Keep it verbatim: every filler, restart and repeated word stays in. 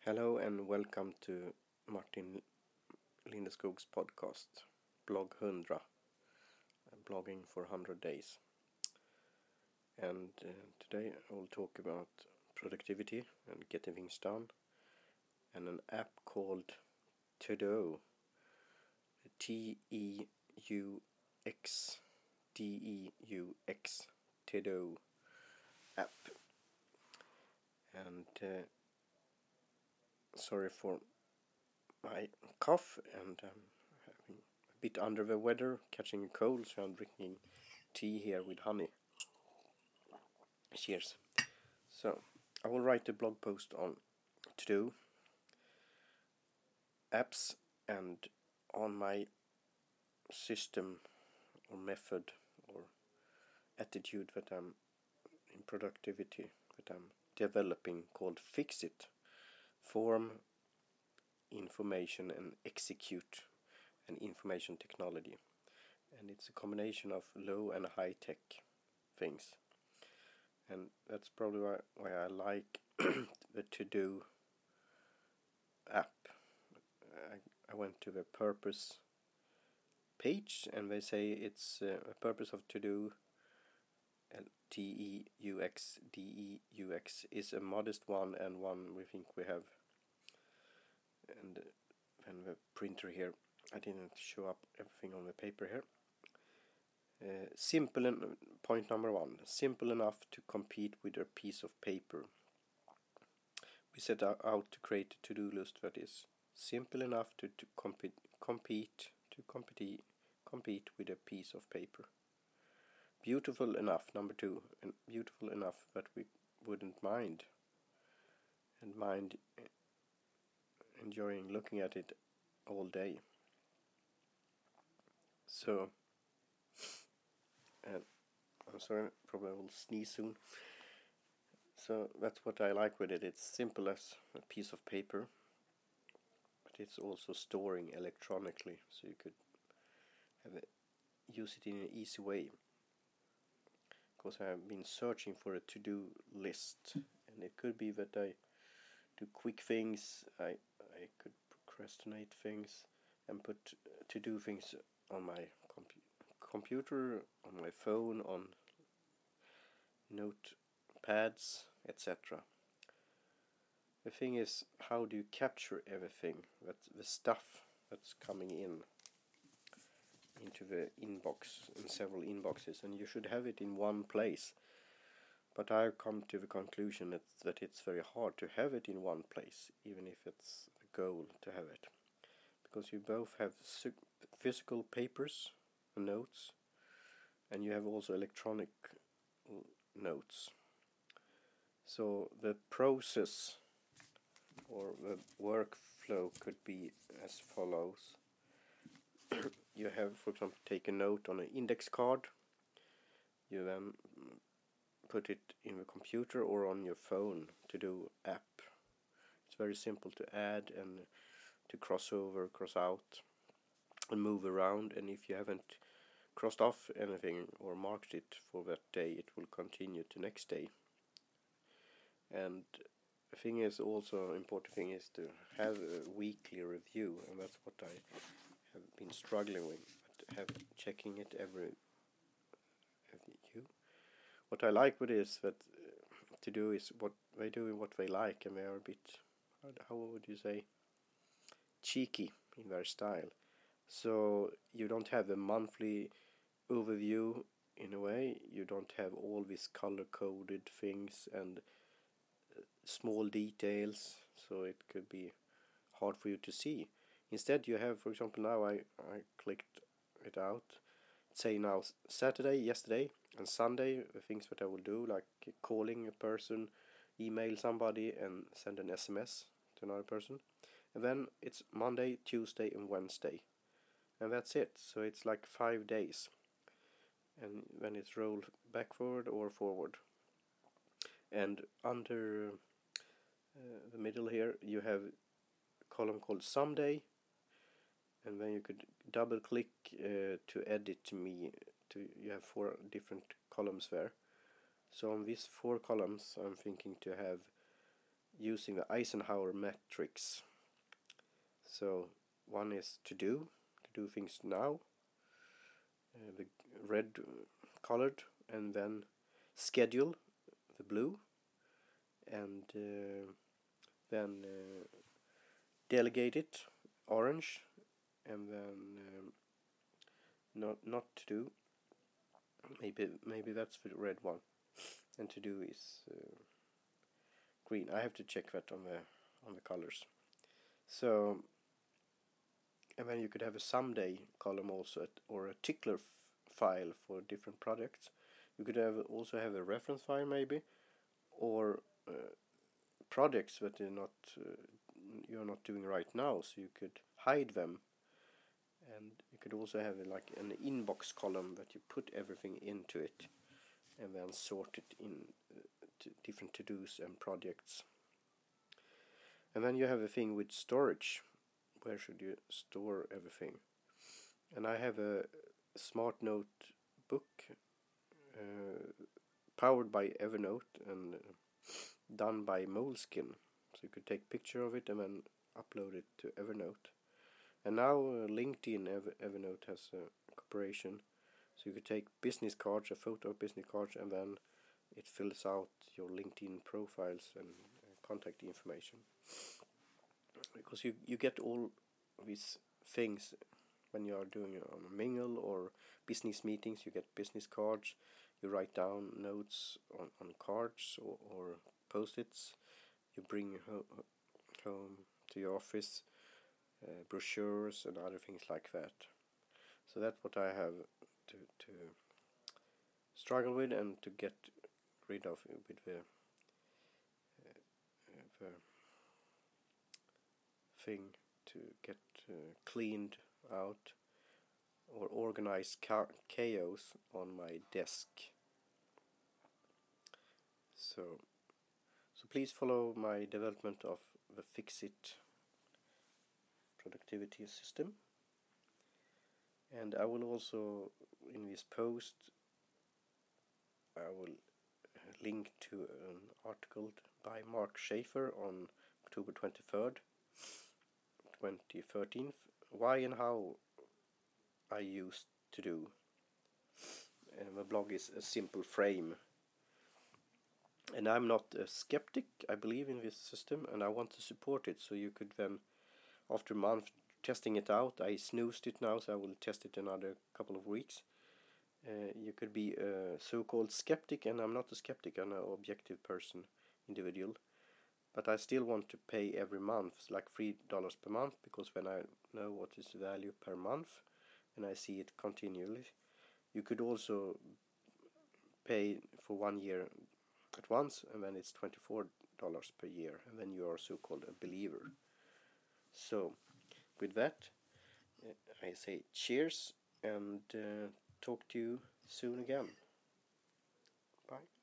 Hello and welcome to Martin Lindeskog's podcast, Blog one hundred, blogging for one hundred days. And uh, today I will talk about productivity and getting things done, and an app called To-Do, T E U X, D E U X, To-Do app. And uh, sorry for my cough, and um, having a bit under the weather, catching a cold, so I'm drinking tea here with honey. Cheers. So, I will write a blog post on To-Do apps and on my system or method or attitude that I'm in productivity that I'm developing called Fix-It. Form, information and execute, and information technology. And it's a combination of low and high tech things. And that's probably why, why I like the To-Do app. I, I went to the purpose page and they say it's uh, a purpose of To-Do, T E U X, D E U X, is a modest one and one we think we have. And then the printer here, I didn't show up everything on the paper here. Uh, simple and point number one, simple enough to compete with a piece of paper. We set out to create a to-do list that is simple enough to, to compete, compete to compete, compete with a piece of paper. Beautiful enough, number two, and beautiful enough that we wouldn't mind, and mind enjoying looking at it all day. So, uh, I'm sorry, probably will sneeze soon. So that's what I like with it. It's simple as a piece of paper, but it's also storing electronically, so you could have it, use it in an easy way. Because I have been searching for a to-do list, and it could be that I do quick things, I I could procrastinate things, and put to-do things on my compu- computer, on my phone, on notepads, et cetera. The thing is, how do you capture everything, that the stuff that's coming in into the inbox, in several inboxes, and you should have it in one place. But I've come to the conclusion that, that it's very hard to have it in one place, even if it's a goal to have it. Because you both have physical papers and notes, and you have also electronic notes. So the process or the workflow could be as follows. You have, for example, take a note on an index card. You then put it in the computer or on your phone To-Do app. It's very simple to add and to cross over, cross out, and move around. And if you haven't crossed off anything or marked it for that day, it will continue to next day. And the thing is, also important thing is to have a weekly review, and that's what I have been struggling with. Have checking it every you. What I like with it is that uh, To-Do is what they do what they like, and they are a bit, how would you say, cheeky in their style. So you don't have a monthly overview in a way. You don't have all these color-coded things and uh, small details, so it could be hard for you to see. Instead, you have, for example, now I, I clicked it out. Say now Saturday, yesterday, and Sunday, the things that I will do, like calling a person, email somebody, and send an S M S to another person. And then it's Monday, Tuesday, and Wednesday. And that's it. So it's like five days. And then it's rolled backward or forward. And under uh, the middle here, you have a column called Someday. And then you could double click uh, to edit me. To you have four different columns there. So on these four columns, I'm thinking to have using the Eisenhower matrix. So one is to do, to do things now, uh, the red colored, and then schedule, the blue, and uh, then uh, delegate it, orange, and then um, not not to do, maybe maybe that's the red one, and to do is uh, green. I have to check that on the on the colors. So, and then you could have a someday column also, at, or a tickler file for different projects. You could have also have a reference file maybe, or uh, projects that are not uh, you're not doing right now, so you could hide them. And you could also have a, like an inbox column that you put everything into it, and then sort it in uh, to different to-dos and projects. And then you have a thing with storage. Where should you store everything? And I have a smart notebook uh, powered by Evernote and uh, done by Moleskine. So you could take picture of it and then upload it to Evernote. And now uh, LinkedIn Ever Evernote has a cooperation. So you could take business cards, a photo of business cards, and then it fills out your LinkedIn profiles and uh, contact information. Because you, you get all these things when you are doing a mingle or business meetings. You get business cards, you write down notes on, on cards or, or post-its, you bring ho home to your office uh, brochures and other things like that. So that's what I have to, to struggle with and to get rid of with the, uh, the thing to get uh, cleaned out or organized chaos on my desk. So, so please follow my development of the Fixit productivity system. And I will also, in this post, I will link to an article by Mark Schaefer on October twenty-third, twenty thirteen, why and how I used to do. And the blog is A Simple Frame. And I'm not a skeptic, I believe in this system and I want to support it. So you could then, after a month testing it out, I snoozed it now, so I will test it another couple of weeks. Uh, you could be a so-called skeptic, and I'm not a skeptic, I'm an objective person, individual. But I still want to pay every month, like three dollars per month, because when I know what is the value per month, and I see it continually. You could also pay for one year at once, and then it's twenty-four dollars per year, and then you are so-called a believer. So, with that, I say cheers, and uh, talk to you soon again. Bye.